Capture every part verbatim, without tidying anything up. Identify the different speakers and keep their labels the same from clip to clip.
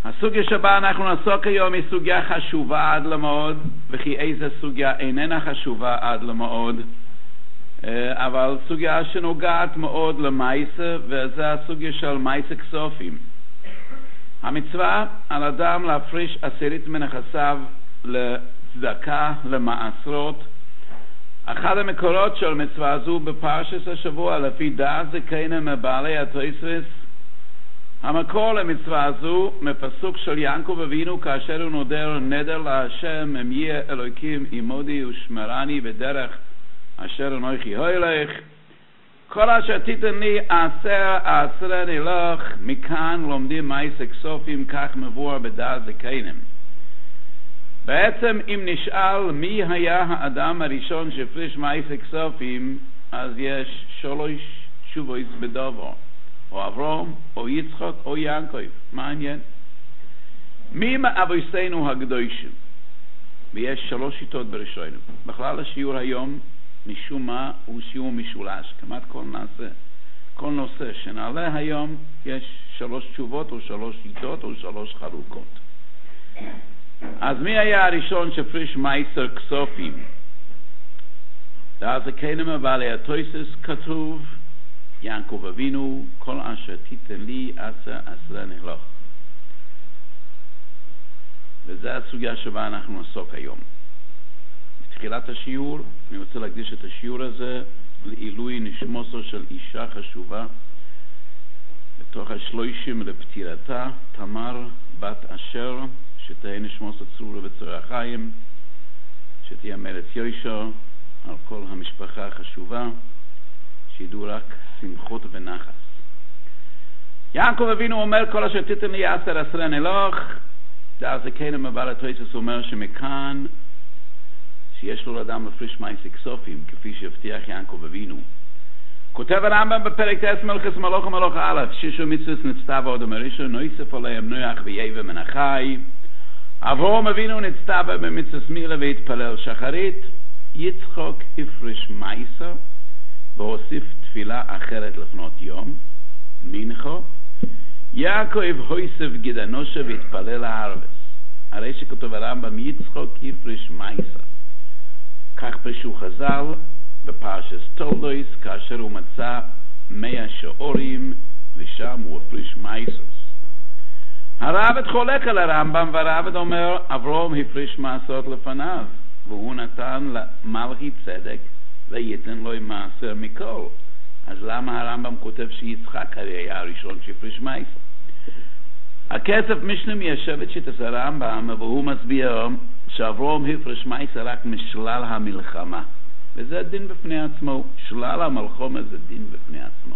Speaker 1: הסוגיה שבה אנחנו נעסוק היום היא סוגיה חשובה עד למאוד, וכי איזה סוגיה איננה חשובה עד למאוד, אבל סוגיה שנוגעת מאוד למייסה, וזה הסוגיה של מייסה כסופים. המצווה על אדם להפריש עשירית מנכסיו לצדקה, למעשרות. אחד המקורות של מצווה זו בפרשת השבוע לפי דעת זקנים מבעלי התוספות. המקור למצווה זו מפסוק של יעקב אבינו כאשר הוא נודר נדר להשם, אם יהיה אלוקים עמודי ושמרני בדרך אשר אנוכי הולך, כל אשר תיתן לי אעשה אעשרני לך. מכאן לומדים מייסה כסופים, כך מבואר בדעת זקנים. בעצם אם נשאל מי היה האדם הראשון שהפריש מייסה כסופים, אז יש שלוש תשובות בדבר, או אברהם, או יצחק, או יעקב. מעניין. מי מאבותינו הקדושים? ויש שלוש שיטות בראשונים. בכלל השיעור היום משום מה הוא שיעור משולש. כמעט כל נושא, כל נושא שנעלה היום יש שלוש תשובות או שלוש שיטות או שלוש חלוקות. אז מי היה הראשון שהפריש מייסה כסופים? דעת זקנים מבעלי התוספות כתוב יעקב אבינו, כל אשר תיתן לי אעשה אעשרני לך. וזו הסוגיה שבה אנחנו נעסוק היום. בתחילת השיעור אני רוצה להקדיש את השיעור הזה לעילוי נשמתו של אישה חשובה בתוך השלושים לפטירתה, תמר בת אשר, שתהיה נשמתו צרורה בצרור החיים, שתהיה מלך יושר על כל המשפחה החשובה, שידעו רק שמחות ונחס. יעקב אבינו אומר כל אשר תיתן לי אעשה אעשרני לך. דעת זקנים מבעלי התוספות אומר שמכאן שיש לו לאדם להפריש מייסה כסופים, כפי שהבטיח יעקב אבינו. כותב הרמב"ם בפרק ט' מלכות מלוך ומלוך א', שישו מצוות נצטווה באדם הראשון, נוסיף עליהם נוח ויבא מן החי. אברהם אבינו נצטווה במצוות מילה והתפלל שחרית. יצחק הפריש מייסה והוסיף תפילה אחרת לפנות יום, מנחה. יעקב הוסיף גדנושה והתפלל הערבס. הרי שכתוב הרמב"ם יצחק הפריש מייסה. כך פרשו חז"ל בפרשת תולדות, כאשר הוא מצא מאה שעורים ושם הוא הפריש מייסות. הרעב"ד חולק על הרמב"ם, והרעב"ד אומר אברהם הפריש מעשרות לפניו, והוא נתן למלכי צדק וייתן לו מעשר מכל. אז למה הרמב"ם כותב שיצחק היה הראשון שהפריש מייסה? הכסף משנה מיישבת שיטת הרמב"ם, והוא מסביר שאברהם הפריש מייסה רק משלל המלחמה, וזה דין בפני עצמו. שלל המלחמה זה דין בפני עצמו.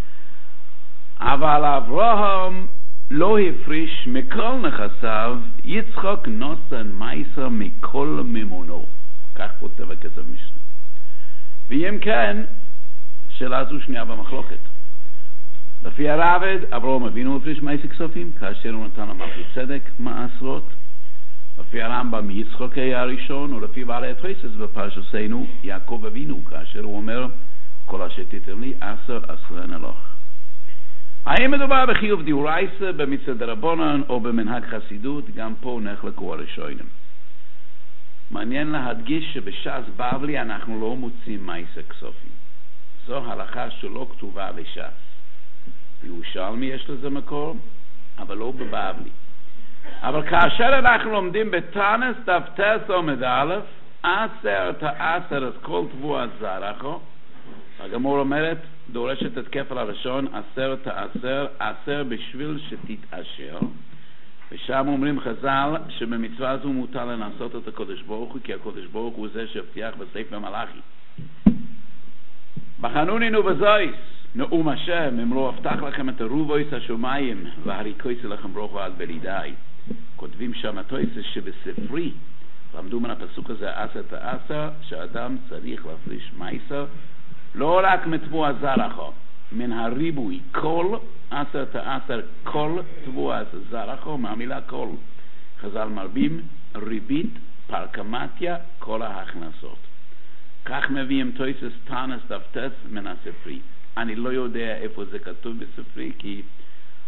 Speaker 1: אבל אברהם לא הפריש מכל נכסיו, יצחק נותן מייסה מכל ממונו. כך כותב הכסף משנה. ואם כן, שאלה זו שנייה במחלוקת. לפי הרעב"ד, אברהם אבינו הפריש מייסה כסופים כאשר הוא נתן למלכי צדק מעשרות. לפי הרמב"ם יצחק היה הראשון, ולפי בעלי התוספות בפרשתנו יעקב אבינו, כאשר הוא אומר כל אשר תיתן לי אעשה אעשרני לך. האם מדובר בחיוב דאורייתא, במצוות דרבנן או במנהג חסידות? גם פה נחלקו הראשונים. מעניין להדגיש שבש"ס בבלי אנחנו לא מוצאים מייסה כסופים. זו הלכה שלא כתובה בש"ס. בירושלמי יש לזה מקור, אבל לא בבבלי. אבל כאשר אנחנו לומדים בתנ"ס דף ט' עמוד א', עשר תעשר את כל תבואת זרעו, הגמור אומרת, דורשת את כפל הראשון, עשר תעשר, עשר בשביל שתתעשר. ושם אומרים חז"ל שבמצווה זו מותר לנסות את הקדוש ברוך הוא, כי הקדוש ברוך הוא זה שהבטיח בספר מלאכי, בחנונינו בזויס נאום השם, אם לא הבטח לכם את הרובויס השומיים והריקויס לכם ברוך ועד בלידי. כותבים שם התוספות שבספרי למדו מן הפסוק הזה עשר תעשר, שאדם צריך להפריש מייסה לא רק מתבואת זרעו, מן הריבוי כל, עשר תעשר כל תבואת זרעו, מהמילה כל חז"ל מרבים ריבית פרקמטיה כל ההכנסות. כך מביאים תוספות תנ"ס דף ט' מן הספרי. אני לא יודע איפה זה כתוב בספרי, כי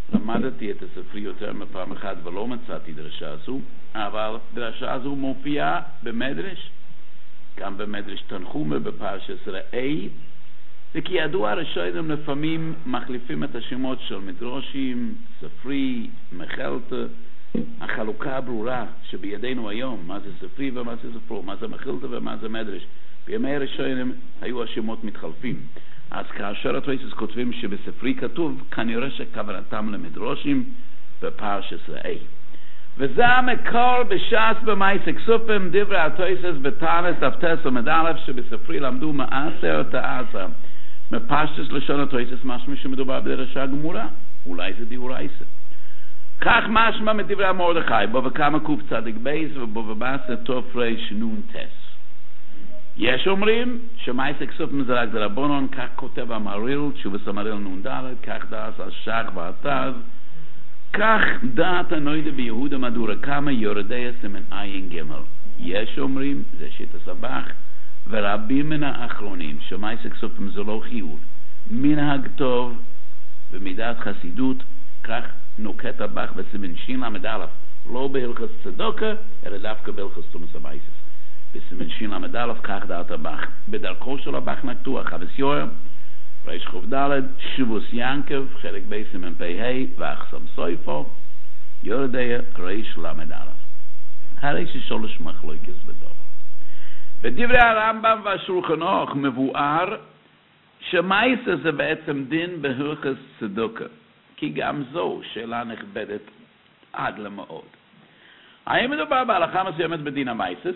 Speaker 1: למדתי את הספרי יותר מפעם אחת ולא מצאתי דרשה הזו, אבל דרשה הזו מופיעה במדרש, גם במדרש תנחומה בפרשת ראה, וכי ידוע הראשונים לפעמים מחליפים את השמות של מדרושים, ספרי, מחלת, החלוקה הברורה שבידינו היום, מה זה ספרי ומה זה ספרו, מה זה מחלת ומה זה מדרש. בימי הראשונים היו השמות מתחלפים. אז כאשר התוספות כותבים שבספרי כתוב, כנראה שכוונתם למדרושים בפרשת ראה. וזה המקור בש"ס במעשה כסופים, דברי התוספות בתנ"ך דף ט' עמוד א', שבספרי למדו מעשר תעשר. מפשטוס לשון התוספות משמע שמדובר בדרשה גמורה, אולי זה דאורייתא. כך משמע מדברי מרדכי, בו וכמה קוף צדיק בייס ובו ובעשה תוף ריש נון טס. יש אומרים שמעשה כסופים זה רק דרבנן, כך כותב המהרי"ל, תשובת המהרי"ל נון ד', כך דעת על שח ועתז, כך דעת הנוידה ביהודה מדורה כמה יורדי סימן עין גמל. יש אומרים, זה שיטת הסבך, ורבים מן האחרונים שמעשה כסופים זה לא חיוב, מנהג טוב ומידת חסידות, כך נוקט הבך בסימן שין למד א', לא בהלכות צדוקה, אלא דווקא בהלכות תומס המעשה. בסימן שין למד א', כך דעת הבך. בדרכו של הבך נקטו החבס יויר, ריש חוב ד', שבוס ינקב, חלק בי סימן פ"ה, ואחסם סויפו, יורדיה ריש למד א'. הרי ששולש מחלוקס בדבר. בדברי הרמב"ם והשולחן ערוך מבואר שמעשה זה בעצם דין בהלכות צדוקה, כי גם זו שאלה נכבדת עד למאוד. האם מדובר בהלכה מסוימת בדין המעשה?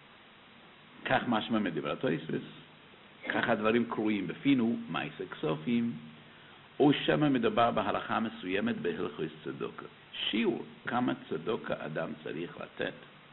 Speaker 1: כך משמע מדברי התוספות, כך הדברים קרויים בפינו, מעשה כסופים, או שמא מדובר בהלכה מסוימת בהלכות צדוקה. שיעור כמה צדוקה אדם צריך לתת.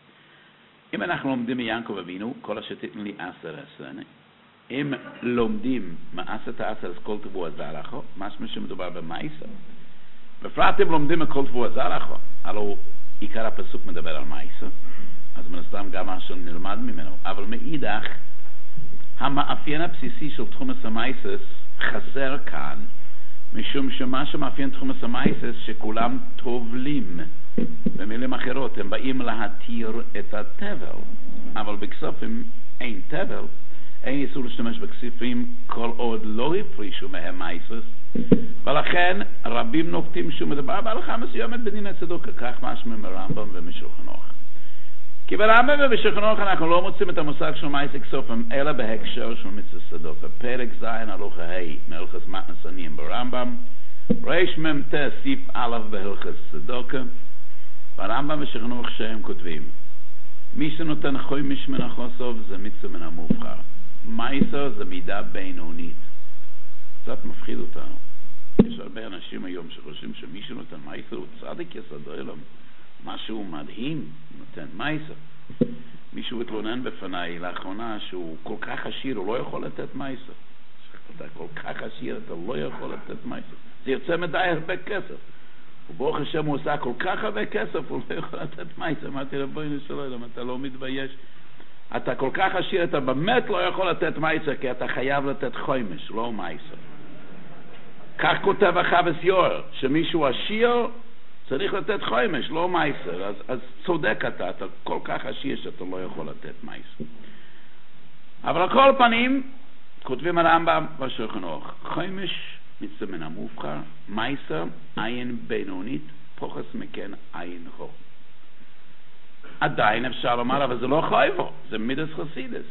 Speaker 1: אם אנחנו לומדים מיעקב אבינו, כל אשר תיתן לי עשר עשרה, אם לומדים מעשרת העשר אז כל תבואה זרחו, משמע שמדובר במעשה. בפרט אם לומדים מכל תבואה זרחו, הלוא עיקר הפסוק מדבר על מעשה, אז מן הסתם גם מה שנלמד ממנו. אבל מאידך, המאפיין הבסיסי של תחום המעשה חסר כאן, משום שמה שמאפיין תחום המעשה שכולם טובלים. במילים אחרות, הם באים להתיר את הטבל, אבל בכספים אין טבל, אין איסור להשתמש בכספים כל עוד לא הפרישו מהם מעשס, ולכן רבים נוקטים שמדובר בהלכה מסוימת בדין הצדוקה, כך משמע מרמב"ם ומשולחן ערוך. כי ברמב"ם ובשולחן ערוך אנחנו לא מוצאים את המושג של מעשה כספים אלא בהקשר של מצוות צדוקה. פרק ז' הלכה ה' מהלכות מתנ"ס עניים ברמב"ם, ריש מ"ט סעיף א' בהלכות צדוקה, ברמב"ם ושולחן ערוך שהם כותבים, מי שנותן חומש מן החסד זה מצווה מן המובחר. מעשר זה מידה בינונית. קצת מפחיד אותנו. יש הרבה אנשים היום שחושבים שמי שנותן מעשר הוא צדיק יסוד העולם. משהו מדהים, נותן מעשר. מישהו התלונן בפניי לאחרונה שהוא כל כך עשיר, הוא לא יכול לתת מעשר. אתה כל כך עשיר, אתה לא יכול לתת מעשר. זה יוצא מדי הרבה כסף. וברוך השם הוא עושה כל כך הרבה כסף, הוא לא יכול לתת מעשר. אמרתי רבונו של עולם, אתה לא מתבייש. אתה כל כך עשיר, אתה באמת לא יכול לתת מעשר, כי אתה חייב לתת חומש, לא מעשר. כך כותב החבס יויר, שמישהו עשיר צריך לתת חומש, לא מעשר. אז, אז צודק אתה, אתה כל כך עשיר שאתה לא יכול לתת מעשר. אבל על כל פנים, כותבים הרמב"ם והשולחן ערוך, חומש מצווה מן המובחר, מעשר עין בינונית, פוחס מכן עין חו. עדיין אפשר לומר, אבל זה לא חייבו, זה מידס חסידס.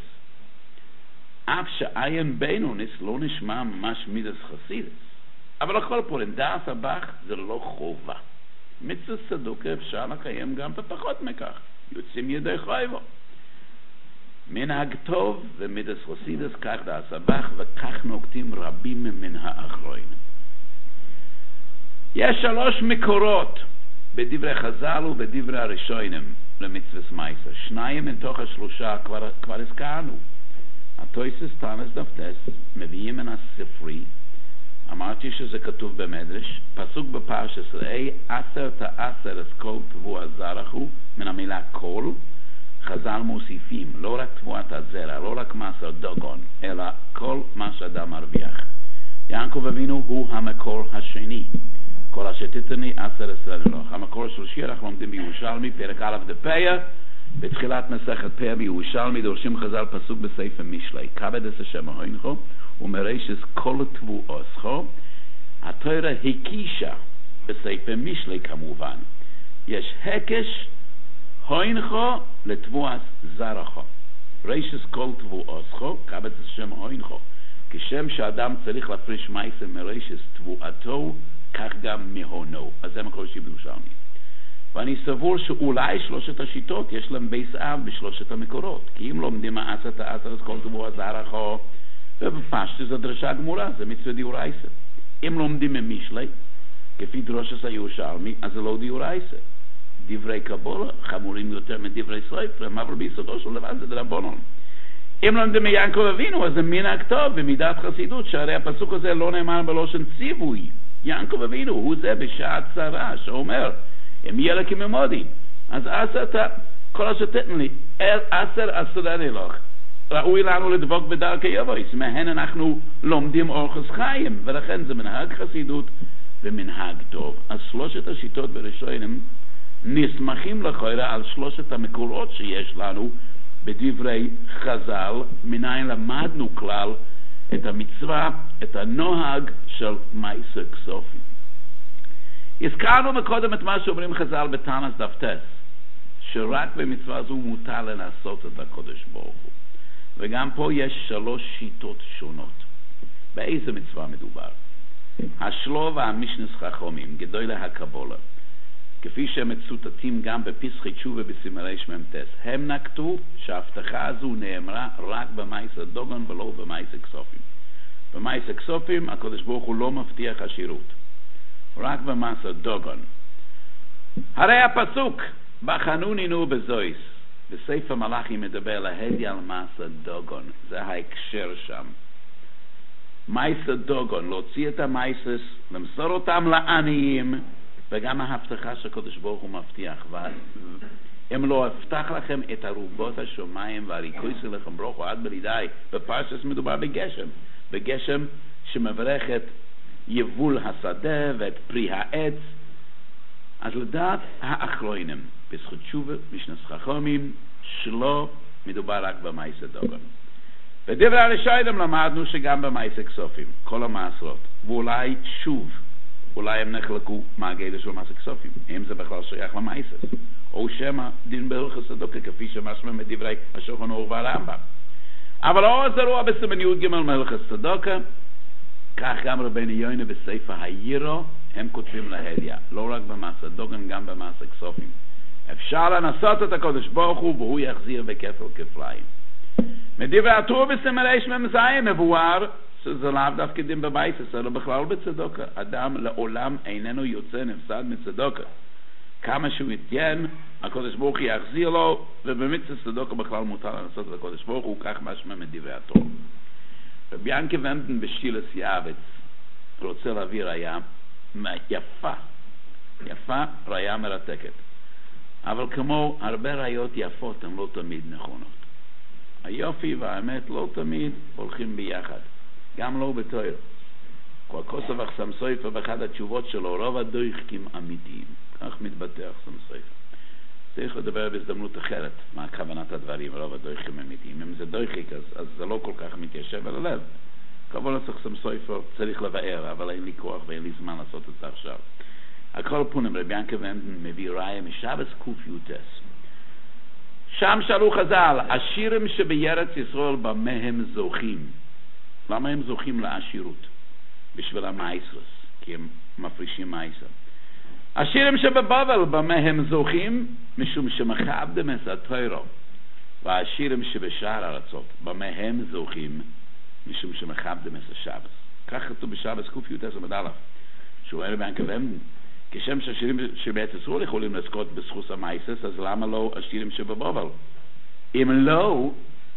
Speaker 1: אף שעין בינונית לא נשמע ממש מידס חסידס. אבל לכל פורן, דעת הבך זה לא חובה. מצוות צדוקה אפשר לקיים גם בפחות מכך. יוצאים ידי חייבו. מנהג טוב ומידס חסידס, כך דעת הבך, וכך נוקטים רבים מן האחרונים. יש שלוש מקורות בדברי חז"ל ובדברי הראשונים למצוות מעשר. שניים מתוך השלושה כבר, כבר הזכרנו. התוספות תנ"ס דף ט' מביאים מן הספרי, אמרתי שזה כתוב במדרש, פסוק בפרשת ראה, עשר תעשר כל תבואה זרחו, מן המילה כל, חז"ל מוסיפים, לא רק תבואת הזרע, לא רק מעשר דגון, אלא כל מה שאדם מרוויח. יעקב אבינו הוא המקור השני. כל אשר תתני עשר עשרה נלוך. המקור השלישי אנחנו לומדים בירושלמי, פרק א' דפיה, בתחילת מסכת פיה בירושלמי, דורשים חז"ל פסוק בספר משלי, כבד את השם הוינכו, ומרשס כל תבואוסכו. התורה הקישה בספר משלי כמובן. יש הקש הוינכו לתבואס זרחו. רשס כל תבואוסכו, כבד את השם הוינכו. כשם שאדם צריך להפריש מייסר מרשס תבואתו, כך גם מהונו. אז זה מקור שלי בירושלמי. ואני סבור שאולי שלושת השיטות יש להם בייס אב בשלושת המקורות. כי אם לומדים מעשת העשר אז כל תבוא זרחו, ובפשט זו דרשה גמורה, זה מצווה דיורייסה. אם לומדים ממשלי, כפי דרושס הירושלמי, אז זה לא דיורייסה. דברי קבולה חמורים יותר מדברי ספרים, אבל ביסודו של דבר זה דרבנן. אם לומדים מיעקב אבינו, אז זה מנהג טוב במידת חסידות, שהרי הפסוק הזה לא נאמר בלושן ציווי. יעקב אבינו הוא זה בשעה צרה שאומר, אם יהיה לכם ממודי, אז עשר אתה, כל אשר תתן לי, עשר עשרה נלוך. ראוי לנו לדבוק בדרכי יבויס, מהן אנחנו לומדים אורחס חיים, ולכן זה מנהג חסידות ומנהג טוב. אז שלושת השיטות בראשונים נסמכים לכאורה על שלושת המקורות שיש לנו בדברי חז"ל, מניין למדנו כלל את המצווה, את הנוהג של מייסר כסופים. הזכרנו מקודם את מה שאומרים חז"ל בתנ"ס דף טס, שרק במצווה זו מותר לנסות את הקודש ברוך הוא. וגם פה יש שלוש שיטות שונות. באיזה מצווה מדובר? השלו והמשנס חכמים, גדולי הקבולה, כפי שהם מצוטטים גם בפסחי תשובה בסימני שמם טס, הם נקטו שההבטחה הזו נאמרה רק במייסר דוגון ולא במייסר כסופים. במייסר כסופים הקודש ברוך הוא לא מבטיח עשירות, רק במייסר דוגון. הרי הפסוק בחנונינו בזויס בספר מלאכי מדבר להדי על מייסר דוגון, זה ההקשר שם. מייסר דוגון, להוציא את המייסס, למסור אותם לעניים, וגם ההבטחה שהקדוש ברוך הוא מבטיח, אם לא הבטח לכם את ערובות השמיים והריקוי שלכם ברוך הוא עד בלידי. בפרשס מדובר בגשם, בגשם שמברך את יבול השדה ואת פרי העץ. אז לדעת האחרונים בזכות תשובה משנס חכמים שלא מדובר רק במייסר דוגון. בדברי הראשונים למדנו שגם במייסר כסופים כל המעשרות, ואולי שוב אולי הם נחלקו מה הגדר של מייסר כסופים, אם זה בכלל שייך למייסר, או שמא דין בהלכות צדוקה כפי שמשמע מדברי השולחן ערוך והרמב"ם. אבל לא זרוע בסימן י' ג' מהלכות צדוקה, כך גם רבנו יונה בספר הירו הם כותבים להדיא, לא רק במייסר דוגון, גם במייסר כסופים. אפשר לנסות את הקדוש ברוך הוא והוא יחזיר בכפל כפליים. מדברי הטור בסימן רמ"ז מבואר שזה לאו דווקא דין בבייסס, אלא בכלל בצדוקה. אדם לעולם איננו יוצא נפסד מצדוקה. כמה שהוא יתיין, הקדוש ברוך הוא יחזיר לו, ובמצווה צדוקה בכלל מותר לנסות את הקדוש ברוך הוא, כך משמע מדברי התורה. רבי ינקה ומדן בשילס יעבץ רוצה להביא ראיה יפה, יפה, ראיה מרתקת. אבל כמו הרבה ראיות יפות הן לא תמיד נכונות. היופי והאמת לא תמיד הולכים ביחד, גם לא בתורה. כל כוסף אחסם סויפה באחד התשובות שלו, רוב הדויחקים אמיתיים, כך מתבטא אחסם סויפה. צריך לדבר בהזדמנות אחרת מה כוונת הדברים, רוב הדויחקים אמיתיים. אם זה דויחק אז, אז זה לא כל כך מתיישב על הלב. כבוד אחסם סויפה צריך לבאר, אבל אין לי כוח ואין לי זמן לעשות את זה עכשיו. הכל פונים, רבי ינקה ומדן מביא ראיה משבס קופיוטס. שם שאלו חז"ל, השירים שבארץ ישראל במה הם זוכים? למה הם זוכים לעשירות? בשביל המייסרס, כי הם מפרישים מייסר. השירים שבבבל במה הם זוכים? משום שמכבדם את התורה. והשירים שבשאר הארצות במה הם זוכים? משום שמכבדם את השבס. כך כתוב בשבס קופיוטס עמוד א', שהוא רבי ינקה ומדן. כשם שהשירים שבארץ ישראל יכולים לזכות בזכות המייסס, אז למה לא השירים שבבבל? אם לא,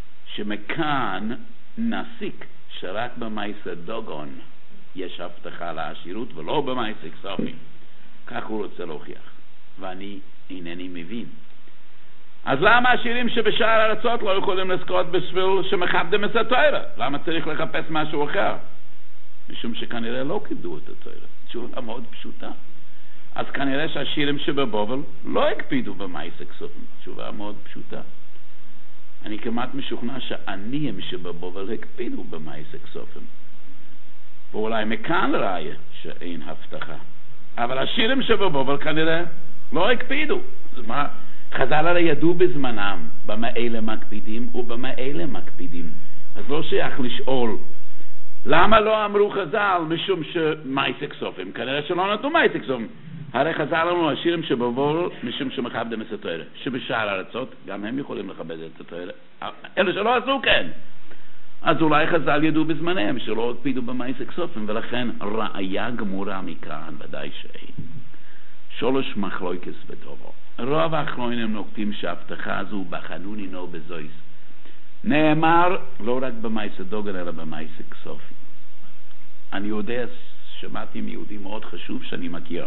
Speaker 1: שמכאן נסיק שרק במייסר דוגון יש הבטחה לעשירות ולא במייסר כסופים. כך הוא רוצה להוכיח, ואני אינני מבין. אז למה השירים שבשאר הארצות לא יכולים לזכות בשביל שמכבדם את התורה? למה צריך לחפש משהו אחר? משום שכנראה לא כיבדו את התורה. תשובה מאוד פשוטה. אז כנראה שהשירים שבבובל לא הקפידו במעשה כסופים. תשובה מאוד פשוטה. אני כמעט משוכנע שהעניים שבבובל הקפידו במעשה כסופים. ואולי מכאן ראיה שאין הבטחה. אבל השירים שבבובל כנראה לא הקפידו. אז מה? חז"ל הרי ידעו בזמנם במה אלה מקפידים ובמה אלה מקפידים. אז לא שייך לשאול למה לא אמרו חז"ל משום שמעשה כסופים. כנראה שלא נתנו מעשה כסופים. הרי חז"ל לנו השירים שבבובל משום שמכבדים את התורה. שבשאר הארצות גם הם יכולים לכבד את התורה. אלה שלא עשו כן. אז אולי חז"ל ידעו בזמניהם שלא הקפידו במעשה כסופים, ולכן ראיה גמורה מכאן ודאי שאין. שלוש מחלוקות בדבר. רוב האחרונים נוקטים שההבטחה הזו בחנוני נו בזויס. נאמר לא רק במעשה דוגל אלא במעשה כסופים. אני יודע, שמעתי מיהודי מאוד חשוב שאני מכיר,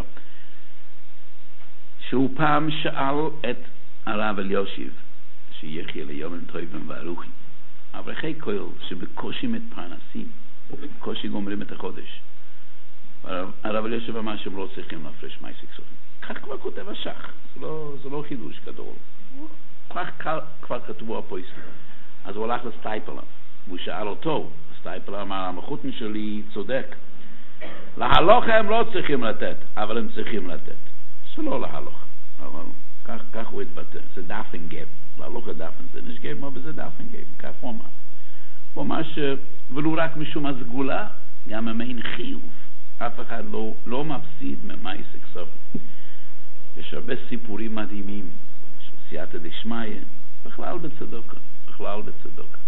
Speaker 1: שהוא פעם שאל את הרב אלישיב, שיחיה ליום טובים וארוכי, אברכי כהל שבקושי מתפרנסים, בקושי גומרים את החודש. הרב אלישיב אמר שהם לא צריכים להפרש מעשה כסופים. כך כבר כותב השח, זה לא, זה לא חידוש גדול. כך כבר כתבו הפויסטים. אז הוא הלך לסטייפלר, והוא שאל אותו, סטייפלר אמר, המחותן שלי צודק. להלוכה הם לא צריכים לתת, אבל הם צריכים לתת. זה לא להלוכה, אבל כך, כך הוא התבטא, זה דאפן גב. להלוכה דאפן זה נשגב, אבל זה דאפן גב, כך הוא אמר. הוא אמר ש... ולו רק משום הסגולה, גם אם אין חיוב. אף אחד לא, לא מפסיד ממעשה כסופים. יש הרבה סיפורים מדהימים של סייעתא דשמיא, בכלל בצדוקה, בכלל בצדוקה.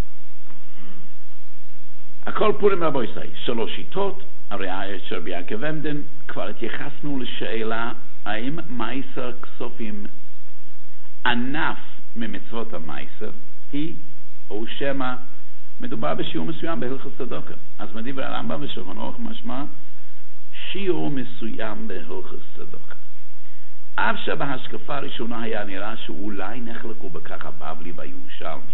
Speaker 1: הכל פורים רבו ישראל, שלוש שיטות, הראיה של רבי יעקב עמדן, כבר התייחסנו לשאלה האם מעשר כסופים ענף ממצוות המעשר היא, או שמא מדובר בשיעור מסוים בהלכות צדוקה. אז מדבר הרמב"ם ושולחן אורך משמע שיעור מסוים בהלכות צדוקה. אף שבהשקפה הראשונה היה נראה שאולי נחלקו בכך הבבלי והירושלמי.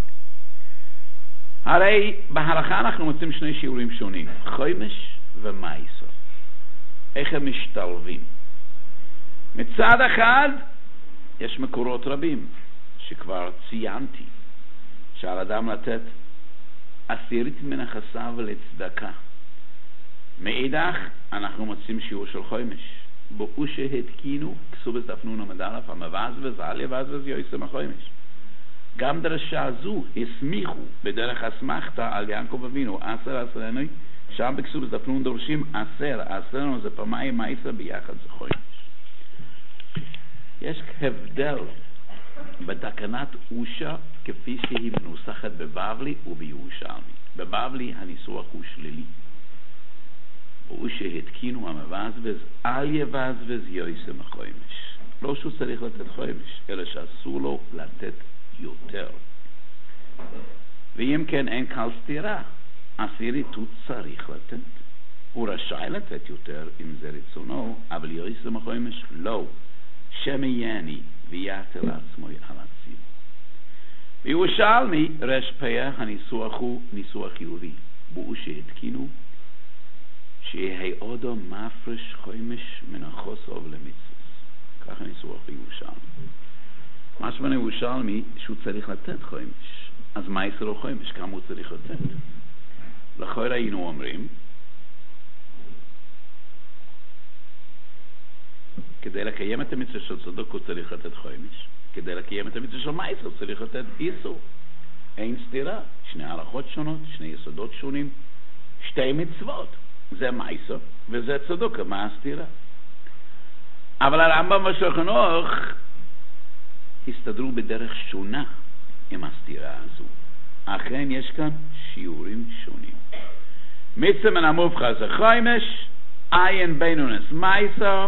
Speaker 1: הרי בהלכה אנחנו מוצאים שני שיעורים שונים, חומש ומעשר. איך הם משתלבים? מצד אחד יש מקורות רבים שכבר ציינתי, שעל אדם לתת עשירית מנכסיו לצדקה. מאידך אנחנו מוצאים שיעור של חומש. בו שהתקינו כסובס דפנון המדלף המבזבז על יבזבז יויסם החומש. גם דרשה זו הסמיכו בדרך הסמכתה על יעקב אבינו עשר עשרנו, שם בכסובס דפנון דורשים עשר עשרנו זה פעמיים מעשר ביחד זה חומש. יש הבדל בתקנת אושה כפי שהיא מנוסחת בבבלי ובירושלמי. בבבלי הניסוח הוא שלילי. או שהתקינו המבזבז על יבזבז יויסם החומש. לא שהוא צריך לתת חומש, אלא שאסור לו לתת יותר. ואם כן אין כל סתירה, עשירית הוא צריך לתת. הוא רשאי לתת יותר אם זה רצונו, אבל יויסם החומש לא. שמייני ויעתה לעצמו על הציבור. בירושלמי רש פיה הניסוח הוא ניסוח חיובי. בו שהתקינו שיהיה אודו מפרש חומש מנחוסו למצווה. ככה ניסוח בירושלמי. משמע ירושלמי שהוא צריך לתת חומש. אז מה יעשה לו חומש? כמה הוא צריך לתת? לכאורה היינו אומרים כדי לקיים את המצווה של צדוק הוא צריך לתת חומש. כדי לקיים את המצווה של מעשר צריך לתת איסור. אין סתירה. שני הלכות שונות, שני יסודות שונים, שתי מצוות. זה מעשר וזה צדוק, מה הסתירה? אבל הרמב"ם ושולחן אורך הסתדרו בדרך שונה עם הסתירה הזו. אכן יש כאן שיעורים שונים. מצווה מן המובחר זה חומש, עין בינונס מעשר.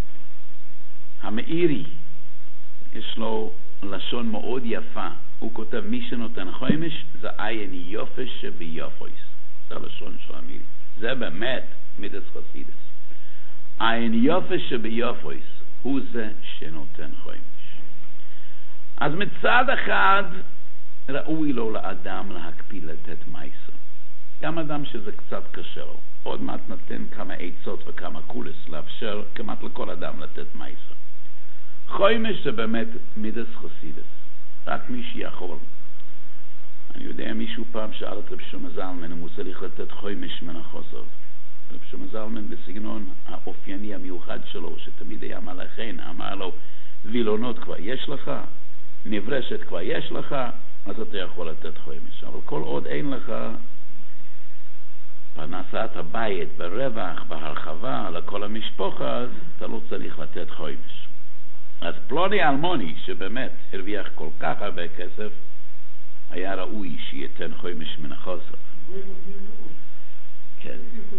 Speaker 1: המאירי יש לו לשון מאוד יפה, הוא כותב מי שנותן חומש זה עין יופש שביופויס. זה הלשון של המאירי, זה באמת מידס חסידס. עין יופש שביופויס הוא זה שנותן חומש. אז מצד אחד ראוי לו לאדם להקפיד לתת מעשר. גם אדם שזה קצת קשה לו. עוד מעט נתן כמה עצות וכמה קולס לאפשר כמעט לכל אדם לתת מייסר. חוימש זה באמת מידס חסידס. רק מי שיכול. אני יודע מישהו פעם שאל את רב שלמה זלמן אם הוא צריך לתת חוימש מן החוסר. רב שלמה זלמן בסגנון האופייני המיוחד שלו, שתמיד היה מלאכן, אמר לו, וילונות כבר יש לך, נברשת כבר יש לך, אז אתה יכול לתת חוימש. אבל כל עוד אין לך פרנסת הבית ברווח, בהרחבה, לכל המשפחה, אז אתה לא צריך לתת חוימש. אז פלוני אלמוני, שבאמת הרוויח כל כך הרבה כסף, היה ראוי שייתן חוימש מן החוסר. כן.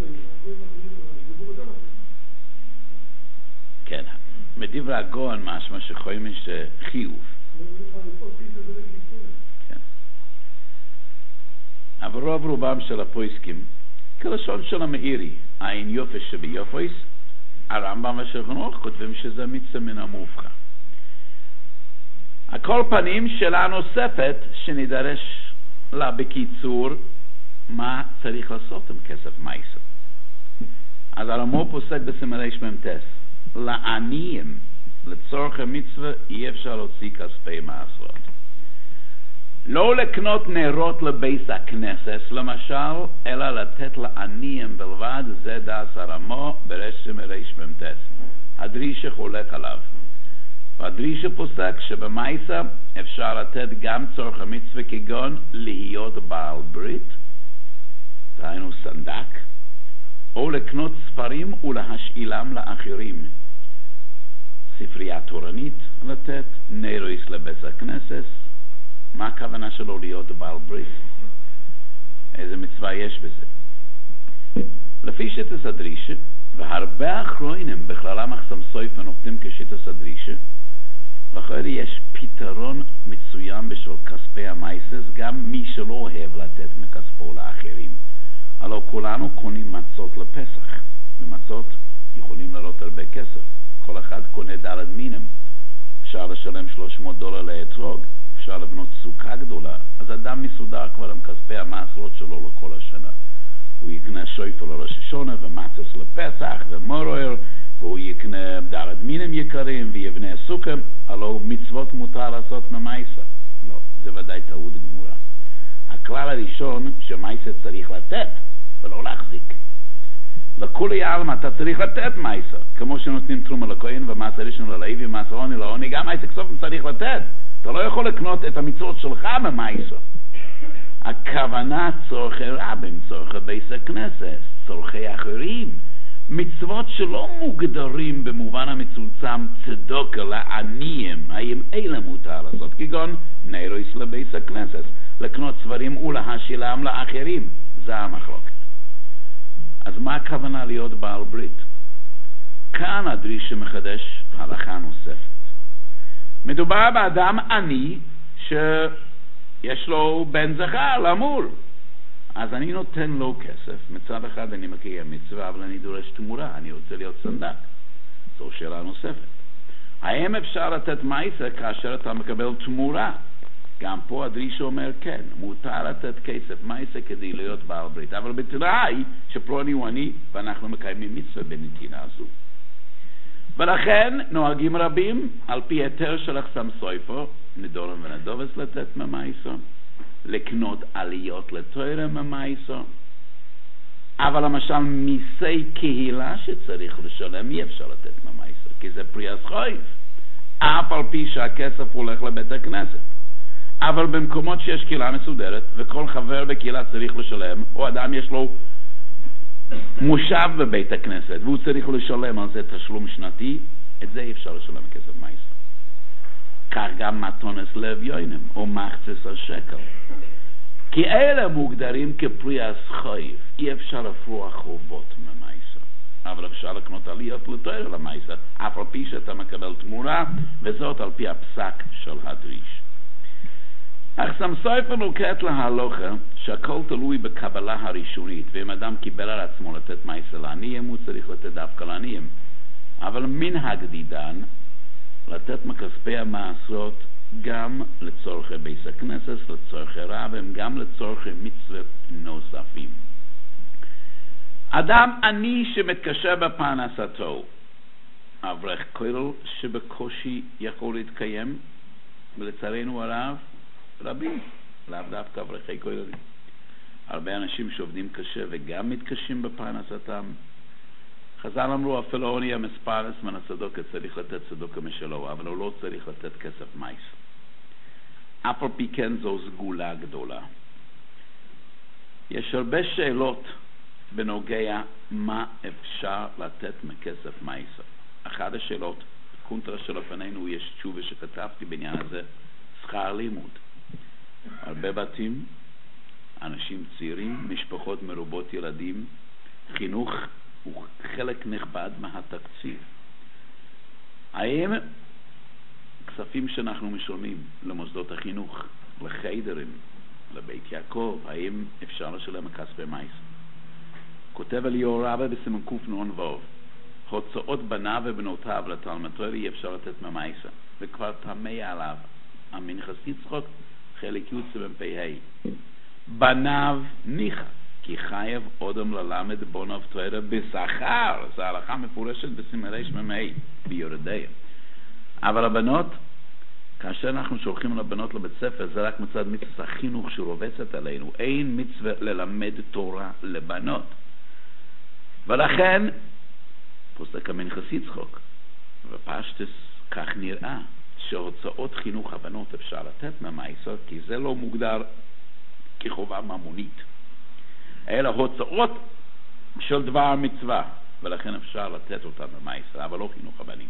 Speaker 1: כן. מדברי הגאון משמע שחוימש זה חיוב. כן. אבל רוב רובם של הפויסקים, כלשון של המאירי, העין יופש שביופויס, הרמב"ם והשולחן כותבים שזה מצווה מן המופחה. הכל פנים שאלה נוספת שנדרש לה בקיצור, מה צריך לעשות עם כסף מייסר. אז הרמב"ם פוסק בסימן רמ"ט, לעניים לצורך המצווה אי אפשר להוציא כספי מעשרות. לא לקנות נרות לבית הכנסת למשל, אלא לתת לעניים בלבד, זה דעת הרמב"ם ברמ"ט. הדרישה חולק עליו. והדרישה פוסק שבמייסה אפשר לתת גם צורך המצווה כגון להיות בעל ברית, דהיינו סנדק, או לקנות ספרים ולהשאילם לאחרים. ספרייה תורנית לתת, נרויס לבית הכנסת. מה הכוונה שלו להיות בעל ברית? איזה מצווה יש בזה? לפי שיטת הדרישה, והרבה אחרונים בכללם אחסם סויפה נוקטים כשיטת הדרישה, ואחרי יש פתרון מצוין בשביל כספי המייסס, גם מי שלא אוהב לתת מכספו לאחרים. הלוא כולנו קונים מצות לפסח, ומצות יכולים לעלות הרבה כסף. כל אחד קונה דלת מינם. אפשר לשלם שלוש מאות דולר לאתרוג, אפשר לבנות סוכה גדולה. אז אדם מסודר כבר עם כספי המעשרות שלו לכל השנה. הוא יקנה שויפר לראש השונה ומצס לפסח ומורר, והוא יקנה דלת מינם יקרים ויבנה סוכה. הלוא מצוות מותר לעשות ממייסה. לא, זה ודאי טעות גמורה. הכלל הראשון שמייסה צריך לתת ולא להחזיק. לכולי עלמא אתה צריך לתת מייסה, כמו שנותנים תרומה לכהן ומעשר ראשון ללוי ומעשר עוני לעוני, גם מייסה כסף צריך לתת. אתה לא יכול לקנות את המצוות שלך ממייסה. הכוונה צורכי רבים, צורכי בית הכנסת, צורכי אחרים, מצוות שלא מוגדרים במובן המצומצם צדוקה לעניים, האם אלה מותר לעשות, כגון נרויס לבית הכנסת, לקנות ספרים ולהשאילם לאחרים. זה המחלוקת. אז מה הכוונה להיות בעל ברית? כאן הדרישה מחדש הלכה נוספת. מדובר באדם עני שיש לו בן זכר למול. אז אני נותן לו כסף. מצד אחד אני מקיים מצווה, אבל אני דורש תמורה. אני רוצה להיות סנדק. זו שאלה נוספת. האם אפשר לתת מייסה כאשר אתה מקבל תמורה? גם פה הדרישה אומר כן, מותר לתת כסף מייסה כדי להיות בעל ברית, אבל בתנאי שפלוני הוא אני ואנחנו מקיימים מצווה בנתינה הזו. ולכן נוהגים רבים על פי היתר של אחסם סויפר, נדורם ונדובס לתת ממייסה, לקנות עליות לתורה ממייסה, אבל למשל מיסי קהילה שצריך לשלם אי אפשר לתת ממייסה, כי זה פרי הסחויב, אף על פי שהכסף הולך לבית הכנסת. אבל במקומות שיש קהילה מסודרת וכל חבר בקהילה צריך לשלם, או אדם יש לו מושב בבית הכנסת והוא צריך לשלם על זה תשלום שנתי, את זה אי אפשר לשלם כסף מייסה. כך גם מתונס לב יוינם או מחצס השקל, כי אלה מוגדרים כפרי הסחויב. אי אפשר לפרוע חובות ממייסה, אבל אפשר לקנות עליות לתורה למייסה, אף על פי שאתה מקבל תמורה, וזאת על פי הפסק של הדריש. אחסם סויפר נוקט להלוכה שהכל תלוי בקבלה הראשונית, ואם אדם קיבל על עצמו לתת מייסה לעניים, הוא צריך לתת דווקא לעניים. אבל מנהג דידן לתת מכספי המעשרות גם לצורכי בית הכנסת, לצורכי רב, הם גם לצורכי מצוות נוספים. אדם עני שמתקשה בפרנסתו, אברך כולל שבקושי יכול להתקיים, ולצערנו הרב, רבים, לאו דווקא אברכי כוללים. הרבה אנשים שעובדים קשה וגם מתקשים בפרנסתם. חז"ל אמרו, אפילו עוני המספרס מן הצדוקה צריך לתת צדוקה משלו, אבל הוא לא צריך לתת כסף מייס. אף על פי כן זו סגולה גדולה. יש הרבה שאלות בנוגע מה אפשר לתת מכסף מייס. אחת השאלות, קונטרה שלפנינו, יש תשובה שכתבתי בעניין הזה, שכר לימוד. הרבה בתים, אנשים צעירים, משפחות מרובות ילדים, חינוך הוא חלק נכבד מהתקציב. האם כספים שאנחנו משלמים למוסדות החינוך, לחיידרים, לבית יעקב, האם אפשר לשלם מכספי מייס? כותב אליהו רבה בסימן קוף נון ווב, הוצאות בניו ובנותיו לתלמוד תורה אי אפשר לתת ממייסה, וכבר תמה עליו המנחס יצחק חלק י' סימן פ"ה, בניו ניחא כי חייב אודם ללמד בוניו תורה בשכר, זו הלכה מפורשת בסימן רמ"ה ביורדיה. אבל הבנות, כאשר אנחנו שולחים לבנות לבית ספר, זה רק מצד מצוות החינוך שרובצת עלינו, אין מצווה ללמד תורה לבנות. ולכן פוסק המנחס יצחק ופשטס כך נראה שהוצאות חינוך הבנות אפשר לתת ממייסר, כי זה לא מוגדר כחובה ממונית, אלא הוצאות של דבר מצווה, ולכן אפשר לתת אותה ממייסר, אבל לא חינוך הבנים.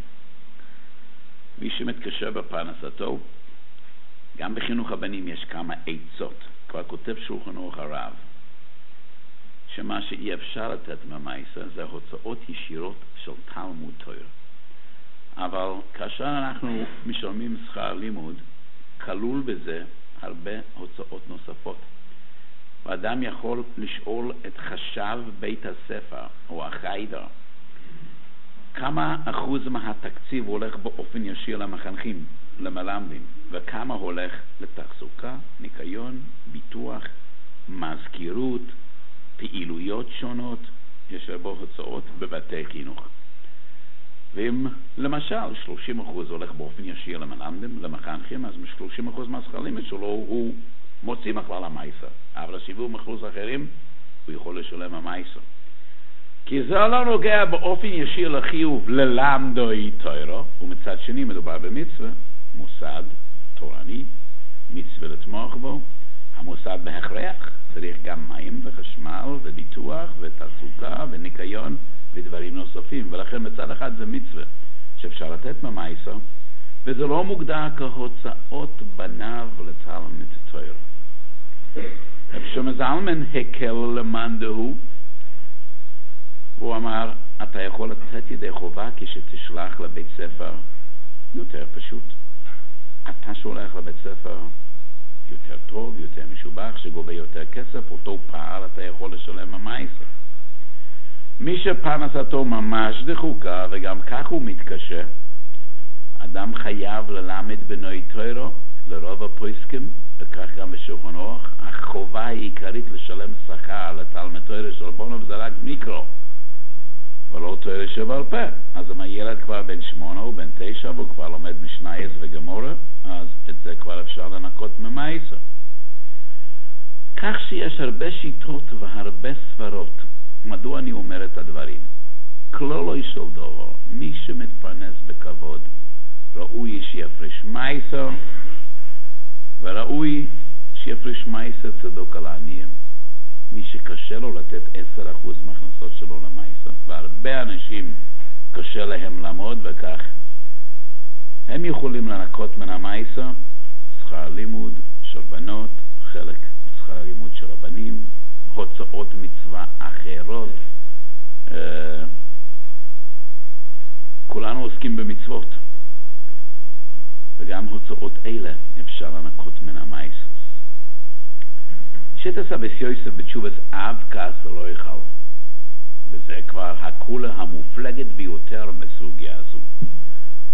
Speaker 1: מי שמתקשר בפרנסתו, גם בחינוך הבנים יש כמה עצות. כבר כותב שולחן אורך הרב שמה שאי אפשר לתת ממייסר זה הוצאות ישירות של תלמוד תורה. אבל כאשר אנחנו משלמים שכר לימוד, כלול בזה הרבה הוצאות נוספות. ואדם יכול לשאול את חשב בית הספר או החיידר, כמה אחוז מהתקציב הולך באופן ישיר למחנכים, למלמדים, וכמה הולך לתחזוקה, ניקיון, ביטוח, מזכירות, פעילויות שונות, יש הרבה הוצאות בבתי חינוך. ואם למשל שלושים אחוז הולך באופן ישיר למלמדים, למחנכים, אז מ-שלושים אחוז מהשכר לימוד שלו הוא מוציא מכלל המייסר, אבל שבעים אחוז אחרים הוא יכול לשלם המייסר. כי זה לא נוגע באופן ישיר לחיוב ללמדוי תורה, ומצד שני מדובר במצווה, מוסד תורני, מצווה לתמוך בו, המוסד בהכרח, צריך גם מים וחשמל וביטוח ותעסוקה וניקיון ודברים נוספים, ולכן מצד אחד זה מצווה שאפשר לתת ממייסר, וזה לא מוגדר כהוצאות בניו לתלמוד תורה. אפשר זלמן הקל למאן דהוא, הוא אמר, אתה יכול לתת ידי חובה כשתשלח לבית ספר יותר פשוט. אתה שולח לבית ספר יותר טוב, יותר משובח, שגובה יותר כסף, אותו פער אתה יכול לשלם ממייסר. מי שפרנסתו ממש דחוקה וגם כך הוא מתקשה, אדם חייב ללמד בנוי תורה, לרוב הפוסקים, וכך גם בשולחן אורך, החובה העיקרית לשלם שכר לתלמוד תורה של בונוב זה רק מיקרו, ולא תורה שבעל פה. אז אם הילד כבר בן שמונה או בן תשע והוא כבר לומד משנייס וגמורה, אז את זה כבר אפשר לנקות ממייסר. כך שיש הרבה שיטות והרבה ספרות. מדוע אני אומר את הדברים? כלולו של דור, מי שמתפרנס בכבוד, ראוי שיפריש מייסר, וראוי שיפריש מייסר צדוק על העניים. מי שקשה לו לתת עשר אחוז מהכנסות שלו למייסר, והרבה אנשים קשה להם לעמוד וכך, הם יכולים לנקות מן המייסר שכר לימוד של בנות, חלק שכר לימוד של הבנים, הוצאות מצווה אחרות. כולנו עוסקים במצוות, וגם הוצאות אלה אפשר לנקות מן המייסר. שיטס אבס יוסף בתשובס אב כעס ולא יאכל, וזה כבר הכולה המופלגת ביותר בסוגיה הזו.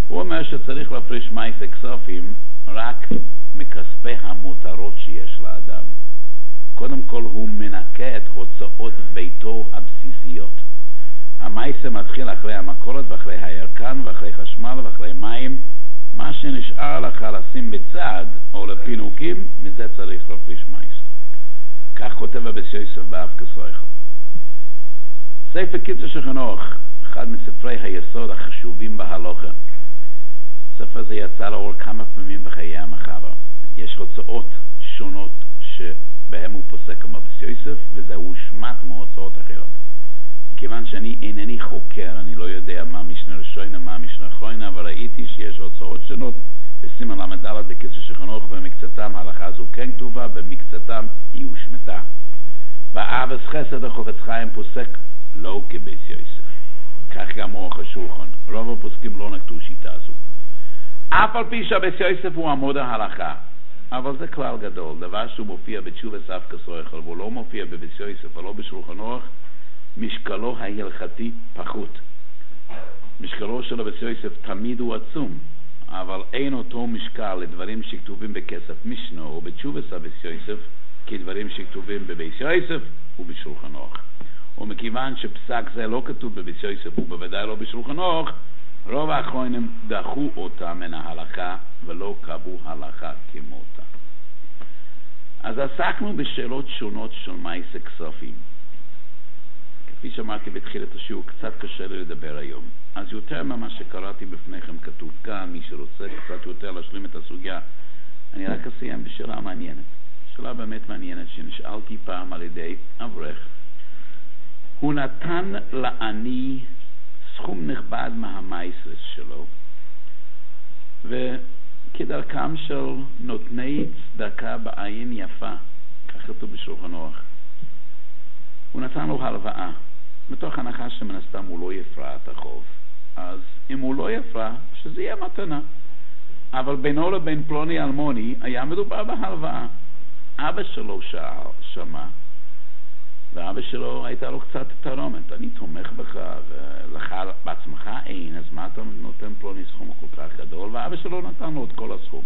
Speaker 1: הוא אומר שצריך להפריש מייסי כספים רק מכספי המותרות שיש לאדם. קודם כל הוא מנקה את הוצאות ביתו הבסיסיות. המייסה מתחיל אחרי המקורת ואחרי הירקן ואחרי חשמל ואחרי מים. מה שנשאר לך לשים בצד או לפינוקים, מזה צריך להפריש מייסה. כך כותב רבי יוסף באב כסויך. ספר קיצור של חנוך, אחד מספרי היסוד החשובים בהלוכה. הספר הזה יצא לאור כמה פעמים בחיי המחבר. יש הוצאות שונות שבהם הוא פוסק כמו רבי יוסף, וזה הושמט מהוצאות אחרות. כיוון שאני אינני חוקר, אני לא יודע מה משנה ראשונה, מה משנה אחרונה, אבל ראיתי שיש הוצאות שונות, וסימן למדלת בקיצור של חנוך, במקצתם ההלכה הזו כן כתובה, במקצתם היא הושמטה. באבס חסד החפץ חיים פוסק לא כבית יוסף. כך גם אורך השולחן. רוב הפוסקים לא נקטו שיטה הזו. אף על פי שבית יוסף הוא עמוד ההלכה, אבל זה כלל גדול. דבר שהוא מופיע בתשובת אב כסויכל, והוא לא מופיע בבית יוסף ולא בשולחן אורך, משקלו ההלכתי פחות. משקלו של בית יוסף תמיד הוא עצום, אבל אין אותו משקל לדברים שכתובים בכסף משנה או בתשובת בית יוסף כדברים שכתובים בבית יוסף ובשולחן אורך. ומכיוון שפסק זה לא כתוב בבית יוסף ובוודאי לא בשולחן אורך, רוב האחרונים דחו אותה מן ההלכה ולא קבעו הלכה כמותה. אז עסקנו בשאלות שונות של מייסי כספים. כפי שאמרתי בתחילת השיעור, קצת קשה לי לדבר היום. אז יותר ממה שקראתי בפניכם כתוב כאן, מי שרוצה קצת יותר להשלים את הסוגיה, אני רק אסיים בשאלה מעניינת. שאלה באמת מעניינת שנשאלתי פעם על ידי אברך. הוא נתן לעני סכום נכבד מהמייסס שלו, וכדרכם של נותני צדקה בעין יפה, כך כתוב בשולחן אורך, הוא נתן לו הלוואה, מתוך הנחה שמן הסתם הוא לא יפרע את החוב. אז אם הוא לא יפרע, שזה יהיה מתנה. אבל בינו לבין פלוני אלמוני היה מדובר בהלוואה. אבא שלו שאל, שמע, ואבא שלו הייתה לו קצת תרומת. אני תומך בך, ולך בעצמך אין, אז מה אתה נותן פלוני סכום כל כך גדול? ואבא שלו נתן לו את כל הסכום.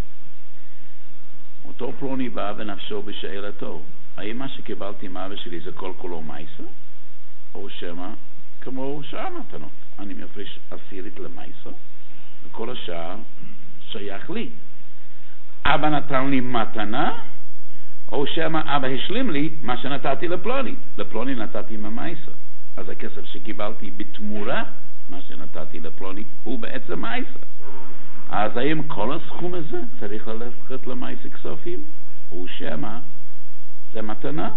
Speaker 1: אותו פלוני בא ונפשו בשאלתו, האם מה שקיבלתי מאבא שלי זה כל כולו מייסה? או שמה כמו שאר מתנות. אני מפריש עשירית למייסה, וכל השאר שייך לי. אבא נתן לי מתנה, או שמה אבא השלים לי מה שנתתי לפלוני. לפלוני נתתי ממייסה. אז הכסף שקיבלתי בתמורה, מה שנתתי לפלוני, הוא בעצם מייסה. אז האם כל הסכום הזה צריך ללכת למייסי כספים? או שמה זה מתנה?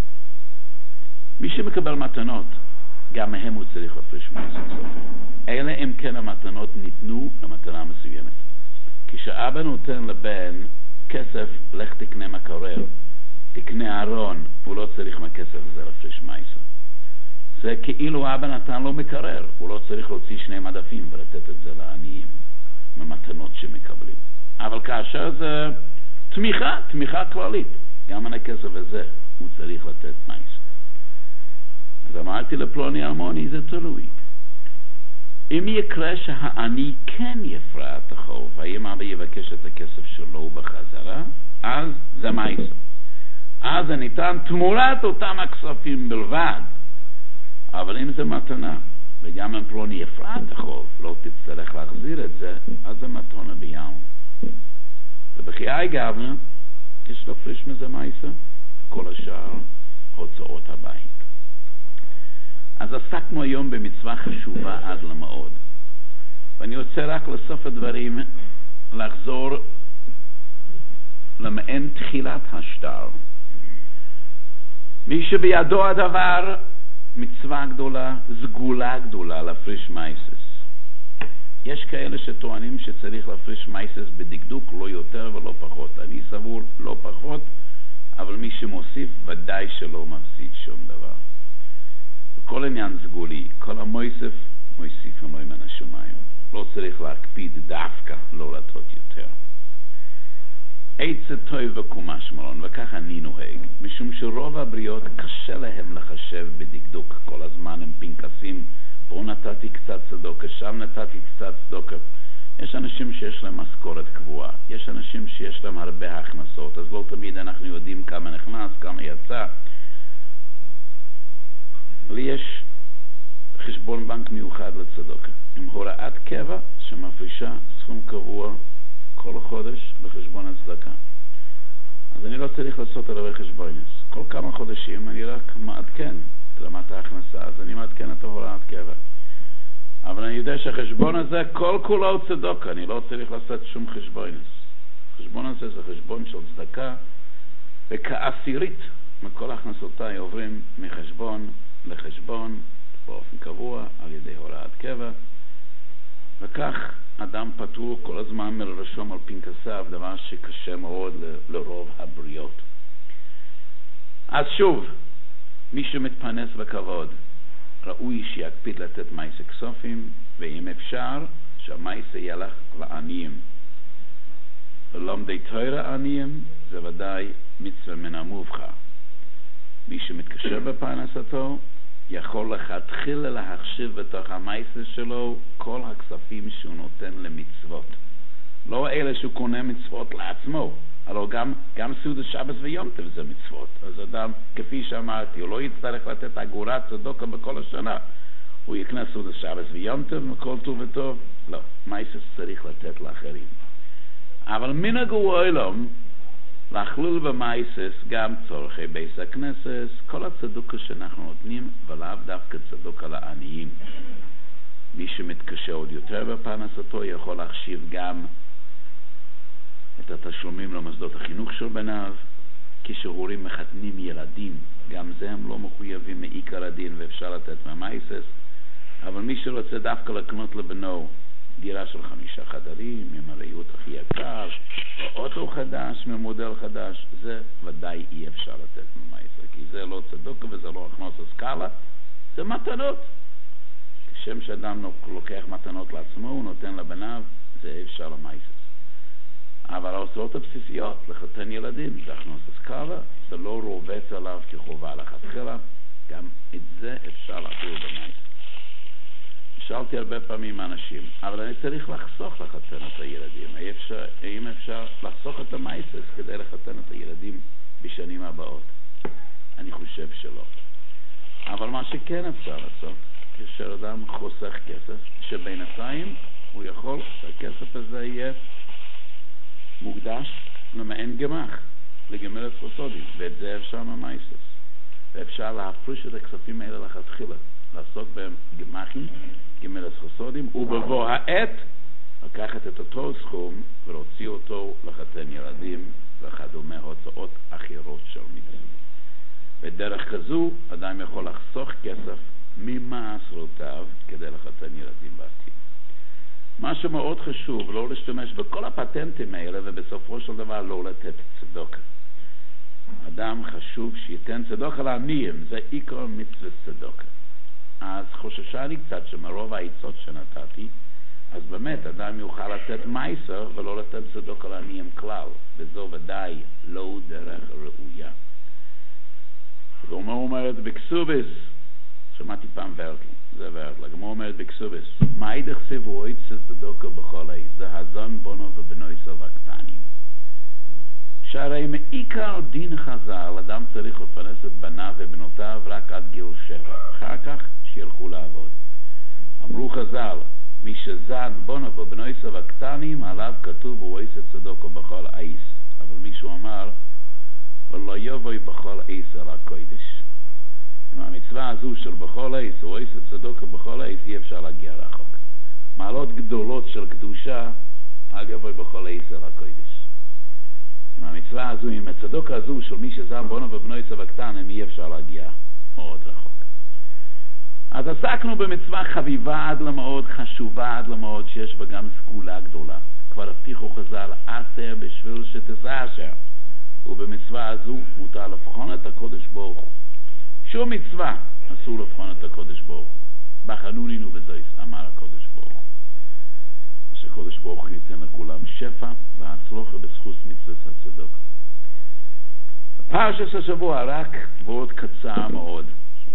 Speaker 1: מי שמקבל מתנות, גם מהם הוא צריך להפריש מייסי כספים. אלה אם כן המתנות ניתנו למתנה מסוימת. כשאבא נותן לבן כסף, לך תקנה מקרר, תקנה ארון, הוא לא צריך מהכסף הזה להפריש מייסה. זה כאילו אבא נתן לו מקרר, הוא לא צריך להוציא שני מדפים ולתת את זה לעניים ממתנות שמקבלים. אבל כאשר זה תמיכה, תמיכה כללית, גם על הכסף הזה הוא צריך לתת מייסה. אז אמרתי לפלוני אלמוני, זה תלוי. אם יקרה שהעני כן יפרע את החוב, האם אבא יבקש את הכסף שלו בחזרה, אז זה מייסה. אז זה ניתן תמורת אותם הכספים בלבד. אבל אם זה מתנה, וגם אם פלוני יפרע את החוב, לא תצטרך להחזיר את זה, אז זה מתונה ביום. ובחיי גבנה, יש להפריש מזה מייסה, כל השאר הוצאות הבית. אז עסקנו היום במצווה חשובה עד למאוד. ואני רוצה רק לסוף הדברים לחזור למעין תחילת השטר. מי שבידו הדבר, מצווה גדולה, סגולה גדולה להפריש מייסס. יש כאלה שטוענים שצריך להפריש מייסס בדקדוק, לא יותר ולא פחות. אני סבור לא פחות, אבל מי שמוסיף ודאי שלא מפסיד שום דבר. כל עניין סגולי, כל המויסף מויסיף אלוהים מן השמיים. לא צריך להקפיד דווקא, לא לתת יותר. עצה טוב וקומש מלון, וכך אני נוהג, משום שרוב הבריות קשה להם לחשב בדקדוק. כל הזמן הם פנקסים, פה נתתי קצת צדוקה, שם נתתי קצת צדוקה. יש אנשים שיש להם משכורת קבועה, יש אנשים שיש להם הרבה הכנסות, אז לא תמיד אנחנו יודעים כמה נכנס, כמה יצא. לי יש חשבון בנק מיוחד לצדוקה, עם הוראת קבע שמפרישה סכום קבוע כל חודש בחשבון הצדקה. אז אני לא צריך לעשות הרבה חשבונס. כל כמה חודשים אני רק מעדכן את רמת ההכנסה, אז אני מעדכן את הוראת קבע. אבל אני יודע שהחשבון הזה כל כולו צדוקה, אני לא צריך לעשות שום חשבונס. החשבון הזה זה חשבון של צדקה, וכעשירית מכל הכנסותיי עוברים מחשבון לחשבון באופן קבוע על ידי הוראת קבע, וכך אדם פטור כל הזמן מלרשום על פנקסיו, דבר שקשה מאוד ל- לרוב הבריות. אז שוב, מי שמתפרנס בכבוד ראוי שיקפיד לתת מייסה כסופים, ואם אפשר שהמייסה ילך לעניים. ולומדי תורה עניים זה ודאי מצווה מן המובחר. מי שמתקשר בפרנסתו יכול לכתחילה להחשיב בתוך המייסה שלו כל הכספים שהוא נותן למצוות. לא אלה שהוא קונה מצוות לעצמו, אבל גם, גם סעודה שבת ויום טוב זה מצוות. אז אדם, כפי שאמרתי, הוא לא יצטרך לתת אגורת צדוקה בכל השנה. הוא יקנה סעודה שבת ויום טוב, מכל טוב וטוב. לא, מייסה צריך לתת לאחרים. אבל מנהג הוא העולם, להכליל במייסס גם צורכי בית הכנסת, כל הצדוקה שאנחנו נותנים, ולאו דווקא צדוקה לעניים. מי שמתקשה עוד יותר בפרנסתו יכול להחשיב גם את התשלומים למוסדות החינוך של בניו, כשהורים מחתנים ילדים, גם זה הם לא מחויבים מעיקר הדין ואפשר לתת מהמייסס, אבל מי שרוצה דווקא לקנות לבנו דירה של חמישה חדרים, עם הריהוט הכי יקר, או אוטו חדש, ממודל חדש, זה ודאי אי אפשר לתת ממייסה, כי זה לא צדוקה וזה לא הכנסה סקאלה, זה מתנות. כשם שאדם לוקח מתנות לעצמו, הוא נותן לבניו, זה אפשר למייסה. אבל ההוצאות הבסיסיות לחתן ילדים, זה הכנסה סקאלה, זה לא רובץ עליו כחובה לכתחילה, גם את זה אפשר להכיר במייסה. שאלתי הרבה פעמים אנשים, אבל אני צריך לחסוך לחתן את הילדים. אפשר, האם אפשר לחסוך את המייסס כדי לחתן את הילדים בשנים הבאות? אני חושב שלא. אבל מה שכן אפשר לעשות, כאשר אדם חוסך כסף, שבינתיים הוא יכול שהכסף הזה יהיה מוקדש למעין גמח, לגמלת חסודים, ואת זה אפשר מהמייסס. ואפשר להפריש את הכספים האלה לכתחילה, לעסוק בהם גמחים, גמלת חסודים, ובבוא העת לקחת את אותו סכום ולהוציא אותו לחתן ילדים וכדומה הוצאות אחרות של מצווה. בדרך כזו אדם יכול לחסוך כסף ממעשרותיו כדי לחתן ילדים בעתיד. מה שמאוד חשוב, לא להשתמש בכל הפטנטים האלה ובסופו של דבר לא לתת צדוקה. אדם חשוב שייתן צדוקה לעניים, זה עיקר מצווה צדוקה. אז חוששני קצת שמרוב העצות שנתתי, אז באמת אדם יוכל לתת מייסר ולא לתת צדוקה לעניים כלל, וזו ודאי לא דרך ראויה. הגמרא אומרת בקסובס, שמעתי פעם ורטל, זה ורטל, הגמרא אומרת בקסובס, מה ידכסב הוא עצת צדוקה בכל עת, זה הזון בונו ובנויסו והקטנים. שהרי מעיקר דין חז"ל, אדם צריך לפרנס את בניו ובנותיו רק עד גיל שבע, אחר כך שילכו לעבוד. אמרו חז"ל, מי שזן בונו ובנויסו והקטנים, עליו כתוב הוא עשת צדוקה בכל עת. אבל מישהו אמר, ולא יבואי בכל עת על הקודש. עם המצווה הזו של בכל עת, הוא עשת צדוקה בכל עת, אי אפשר להגיע רחוק. מעלות גדולות של קדושה, אל יבואי בכל עת על הקודש. עם המצווה הזו, עם הצדוקה הזו של מי שזן בונו ובנויסו והקטנים, אי אפשר להגיע מאוד רחוק. אז עסקנו במצווה חביבה עד למאוד, חשובה עד למאוד, שיש בה גם סגולה גדולה. כבר הבטיחו חז"ל, עשר בשביל שתעשר. ובמצווה הזו מותר לבחון את הקודש ברוך הוא. שום מצווה אסור לבחון את הקודש ברוך הוא. בחנונינו וזויס, אמר הקודש ברוך הוא. שקודש ברוך הוא ייתן לכולם שפע והצלחה בזכות מצוות הצדוק. בפרשת השבוע רק ועוד קצר מאוד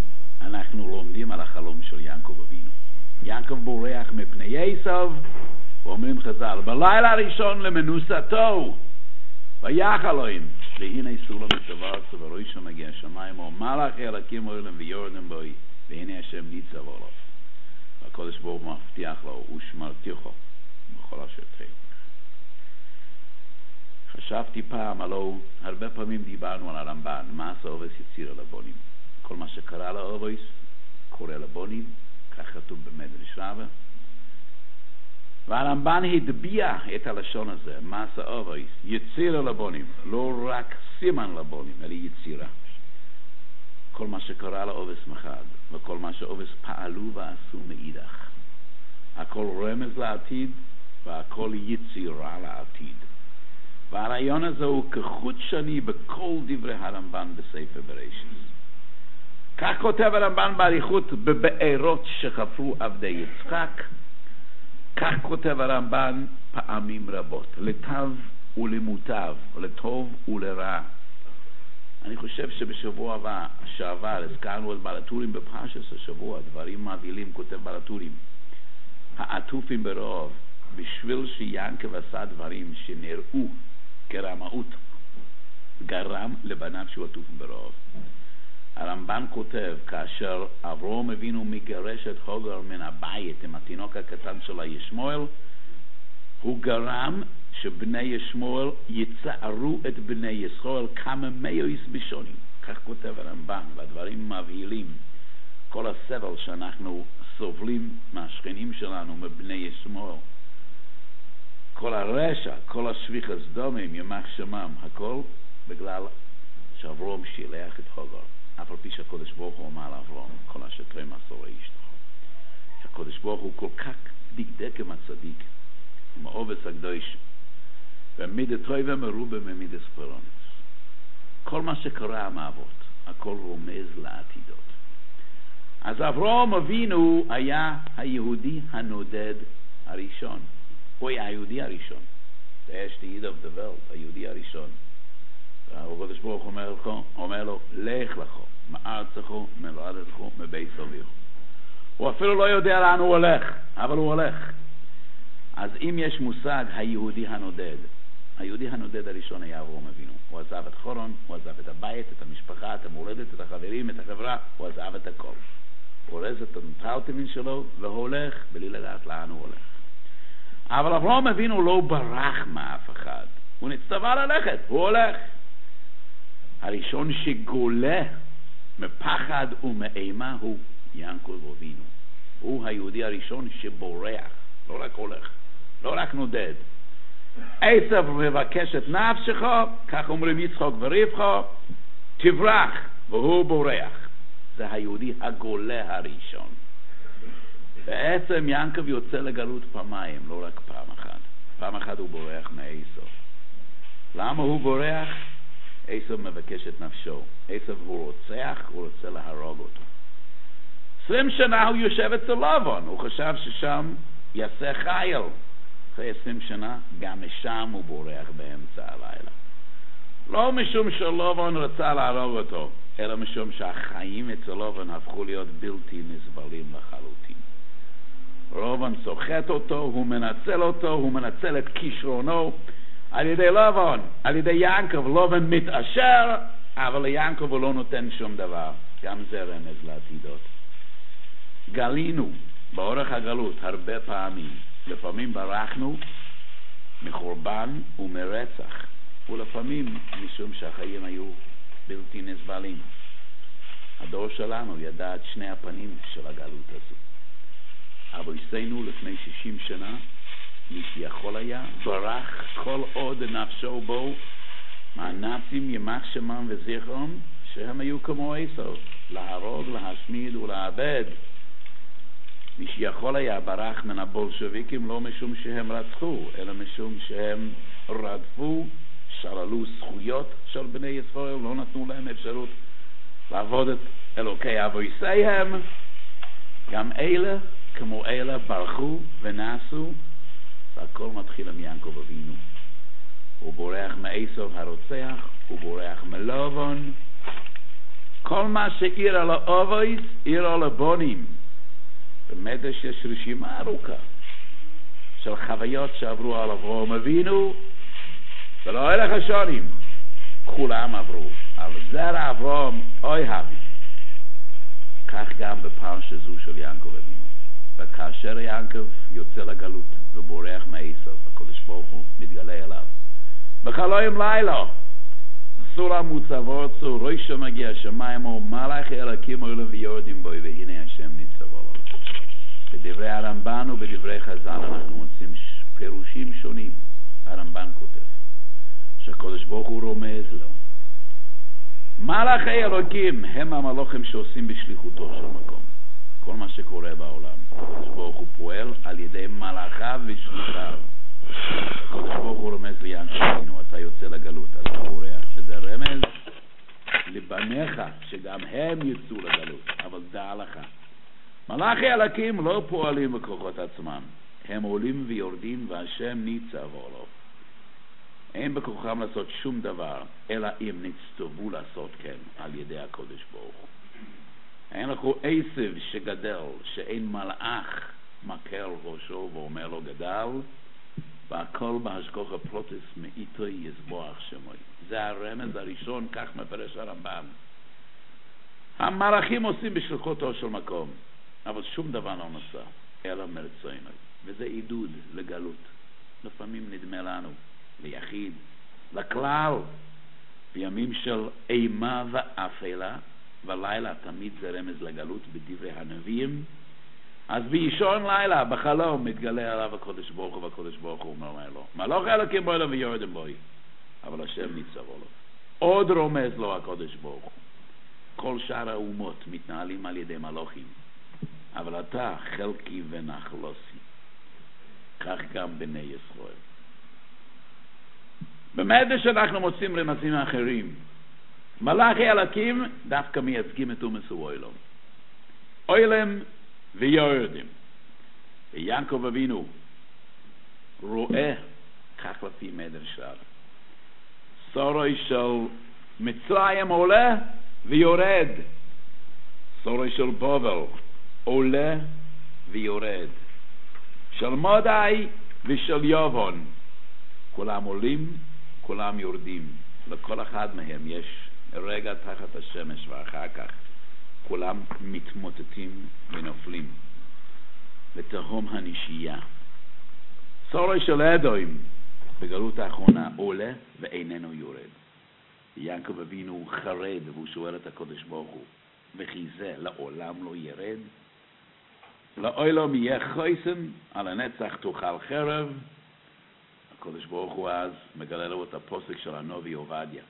Speaker 1: אנחנו לומדים על החלום של יעקב אבינו. יעקב בורח מפני עשיו ואומרים חז"ל, בלילה הראשון למנוסתו, ויח אלוהים, והנה סולם מצוות ובראשו מגיע השמיים, ומלאך אלוקים עולים ויורדם בו, והנה השם ניצב עליו. והקדוש ברוך הוא מבטיח לו, ושמרתיך בכל אשר תלך. חשבתי פעם, הלא הרבה פעמים דיברנו על הרמב"ן, מה עשה אובס יציר לבונים. כל מה שקרה לאובס קורה לבונים, כך כתוב במדרש רבה. והרמב"ן הדביע את הלשון הזה, מה עשה אובס, יציר לבונים, לא רק סימן לבונים, אלא יצירה. כל מה שקרה לאובס מחד, וכל מה שאובס פעלו ועשו מאידך. הכל רמז לעתיד, והכל יצירה לעתיד. והרעיון הזה הוא כחוט שני בכל דברי הרמב"ן בספר בראשית. כך כותב הרמב"ן באריכות בבארות שחפרו עבדי יצחק, כך כותב הרמב"ן פעמים רבות, לטוב ולמוטב, לטוב ולרע. אני חושב שבשבוע הבא, שעבר, הזכרנו את בעל הטורים בפרשת השבוע, דברים מבהילים, כותב בעל הטורים, העטופים ברוב, בשביל שיעקב עשה דברים שנראו כרמאות, גרם לבניו שהוא עטופים ברוב. הרמב"ן כותב, כאשר אברהם אבינו מגרש את הוגר מן הבית עם התינוק הקטן של ישמעאל, הוא גרם שבני ישמעאל יצערו את בני ישראל כמה מאויס בשונים. כך כותב הרמב"ן, והדברים מבהילים. כל הסבל שאנחנו סובלים מהשכנים שלנו, מבני ישמעאל, כל הרשע, כל השפיכת דמים, יימח שמם, הכל בגלל שאברהם שילח את הוגר. אף על פי שהקדוש ברוך הוא אמר לאברהם, כל אשר תראה מסור לאשתך. הקדוש ברוך הוא כל כך דקדק עם הצדיק, עם העובס הקדוש, ומידת טובה מרובה ממידת פורענות. כל מה שקרה המאבות, הכל רומז לעתידות. אז אברהם אבינו היה היהודי הנודד הראשון. הוא היה היהודי הראשון. זה יש the of the world, היהודי הראשון. והקדוש ברוך הוא אומר, אומר לו, לך לך, מארצך, מולדתך, מבית אביך. הוא אפילו לא יודע לאן הוא הולך, אבל הוא הולך. אז אם יש מושג היהודי הנודד, היהודי הנודד הראשון היה אברהם אבינו. הוא עזב את חורון, הוא עזב את הבית, את המשפחה, את המולדת, את החברים, את החברה, הוא עזב את הכל. הוא רז את הנטלטמין שלו והולך בלי לדעת לאן הוא הולך. אבל אברהם אבינו לא ברח מאף אחד. הוא נצטווה ללכת, הוא הולך. הראשון שגולה מפחד ומאימה הוא יעקב אבינו. הוא היהודי הראשון שבורח, לא רק הולך, לא רק נודד. עשב מבקש את נפשך, כך אומרים יצחק ורבקה, תברח, והוא בורח. זה היהודי הגולה הראשון. בעצם יעקב יוצא לגלות פעמיים, לא רק פעם אחת. פעם אחת הוא בורח מעשב. למה הוא בורח? עשב מבקש את נפשו. עשב הוא רוצח, הוא רוצה להרוג אותו. עשרים שנה הוא יושב אצל לבן, הוא חשב ששם יעשה חייל. אחרי עשרים שנה, גם משם הוא בורח באמצע הלילה. לא משום שלבן רצה להרוג אותו, אלא משום שהחיים אצל לבן הפכו להיות בלתי נסבלים לחלוטין. לבן סוחט אותו, הוא מנצל אותו, הוא מנצל את כישרונו. על ידי לבן, על ידי יעקב, לבן מתעשר, אבל ליעקב הוא לא נותן שום דבר. גם זה רמז לעתידות. גלינו באורך הגלות הרבה פעמים. לפעמים ברחנו מחורבן ומרצח, ולפעמים משום שהחיים היו בלתי נסבלים. הדור שלנו ידע את שני הפנים של הגלות הזו. אבל עשינו לפני שישים שנה, מי שיכול היה, ברח כל עוד נפשו בו, מהנאצים יימח שמם וזכרם, שהם היו כמו עשו, להרוג, להשמיד ולאבד. מי שיכול היה ברח מן הבולשביקים לא משום שהם רצחו, אלא משום שהם רדפו, שללו זכויות של בני ישראל, לא נתנו להם אפשרות לעבוד את אלוקי אבותיהם. גם אלה כמו אלה ברחו ונסו, והכל מתחיל עם יעקב אבינו. הוא בורח מעשב הרוצח, הוא בורח מלבן. כל מה שעיר על האבויס, עיר על הבונים. במדרש יש רשימה ארוכה של חוויות שעברו על אברהם אבינו, ולא הלך השונים, כולם עברו. על זרע אברהם אוי הבי. כך גם בפרשה זו של יעקב אבינו. וכאשר יעקב יוצא לגלות ובורח מעשיו, הקדוש ברוך הוא מתגלה אליו. בחלום לילה, סורה מוצבות, צו ראש מגיע שמיים, ומלאך אלוקים עולים ויורדים בו, והנה השם ניצבו לו. בדברי הרמב"ן ובדברי חז"ל אנחנו מוצאים פירושים שונים. הרמב"ן כותב שהקדוש ברוך הוא רומז לו. מלאכי אלוקים הם המלאכים שעושים בשליחותו של מקום. כל מה שקורה בעולם, הקדוש ברוך הוא פועל על ידי מלאכיו ושליחיו. הקדוש ברוך הוא רומז ליעקב אבינו, אתה יוצא לגלות, אתה בורח, וזה רמז לבניך שגם הם יצאו לגלות, אבל דע לך, מלאכי אלוקים לא פועלים בכוחות עצמם, הם עולים ויורדים והשם ניצב עליו. אין בכוחם לעשות שום דבר, אלא אם נצטוו לעשות כן על ידי הקדוש ברוך הוא. אין לכו עשב שגדל, שאין מלאך מקל ראשו ואומר לו גדל, והכל בהשגחה פרוטיס מאיתו יסבוח שמוי. זה הרמז הראשון, כך מפרש הרמב"ן. המלאכים עושים בשליחותו של מקום, אבל שום דבר לא נעשה, אלא מרצונו. וזה עידוד לגלות. לפעמים נדמה לנו, ליחיד, לכלל, בימים של אימה ואפלה, ולילה תמיד זה רמז לגלות בדברי הנביאים. אז באישון לילה, בחלום, מתגלה עליו הקדוש ברוך הוא, והקדוש ברוך הוא אומר לו, מלאך אלוקים בו אליו ויורדם בו, אבל השם ניצב עליו. עוד רומז לו הקדוש ברוך הוא. כל שאר האומות מתנהלים על ידי מלאכים, אבל אתה חלקי ונחלוסי. כך גם בני ישראל. במדרש שאנחנו מוצאים רמזים אחרים. מלאכי אלוקים דווקא מייצגים את אומת העולם. עולם ויורדים. ויעקב אבינו רואה, כך לפי מדרש רב, סורוי של מצרים עולה ויורד. סורוי של בבל עולה ויורד. של מודעי ושל יובון. כולם עולים, כולם יורדים. לכל אחד מהם יש רגע תחת השמש, ואחר כך כולם מתמוטטים ונופלים לתהום הנשייה. סורי של אדום בגלות האחרונה עולה ואיננו יורד. יעקב אבינו חרד והוא שואל את הקדוש ברוך הוא, וכי זה לעולם לא ירד? לעולם יהיה חוסן, על הנצח תאכל חרב. הקדוש ברוך הוא אז מגלה לו את הפוסק של הנביא עובדיה.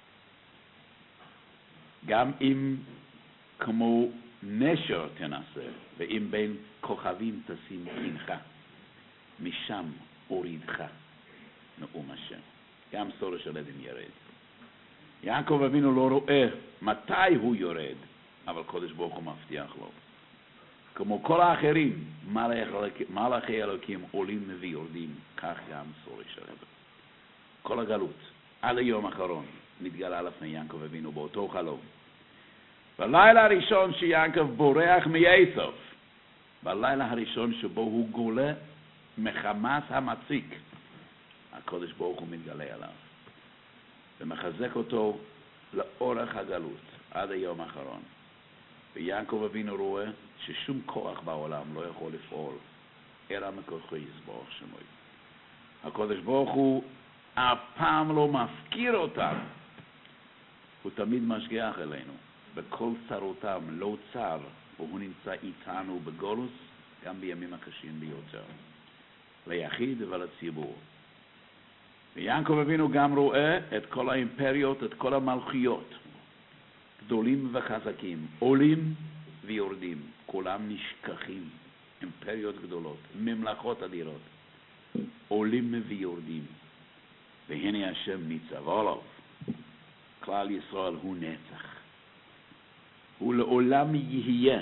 Speaker 1: גם אם כמו נשר תנסה, ואם בין כוכבים תשים קינך, משם הורידך, נאום השם. גם סורו של אדם ירד. יעקב אבינו לא רואה מתי הוא יורד, אבל הקדוש ברוך הוא מבטיח לו. כמו כל האחרים, מלאכי אלוקים עולים ויורדים, כך גם סורו של אדם. כל הגלות, עד היום האחרון, מתגלה לפני יעקב אבינו באותו חלום. בלילה הראשון שיעקב בורח מעשיו, בלילה הראשון שבו הוא גולה מחמאס המציק, הקדוש ברוך הוא מתגלה עליו ומחזק אותו לאורך הגלות עד היום האחרון. ויעקב אבינו רואה ששום כוח בעולם לא יכול לפעול אלא מכוחו יסבוח שמוי. הקדוש ברוך הוא אף פעם לא מפקיר אותם, הוא תמיד משגיח אלינו. בכל צרותם לא צר, והוא נמצא איתנו בגולוס גם בימים הקשים ביותר, ליחיד ולציבור. ויעקב אבינו גם רואה את כל האימפריות, את כל המלכויות, גדולים וחזקים, עולים ויורדים, כולם נשכחים, אימפריות גדולות, ממלכות אדירות, עולים ויורדים, והנה השם ניצב עליו. כלל ישראל הוא נצח, הוא לעולם יהיה.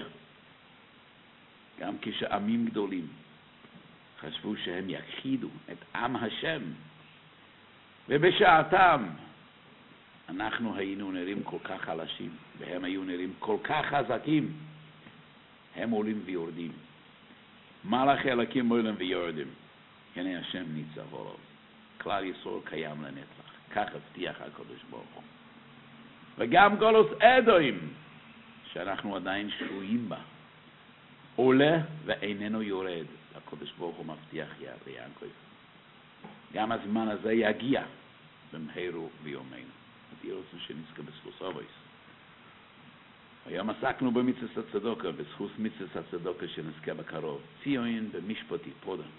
Speaker 1: גם כשעמים גדולים חשבו שהם יכחידו את עם השם, ובשעתם אנחנו היינו נראים כל כך חלשים והם היו נראים כל כך חזקים, הם עולים ויורדים. מלאכי אלוקים עולים ויורדים. הנה השם ניצבו, כלל ישראל קיים לנצח, כך הבטיח הקדוש ברוך הוא. וגם גולוס אדוים, שאנחנו עדיין שבויים בה, עולה ואיננו יורד. הקדוש ברוך הוא מבטיח ליעקב. גם הזמן הזה יגיע במהירו ביומנו. אני רוצה שנזכה בזכות אבויס. היום עסקנו במצוות הצדוקה, בזכות מצוות הצדוקה שנזכה בקרוב. ציון במשפטי, תודה.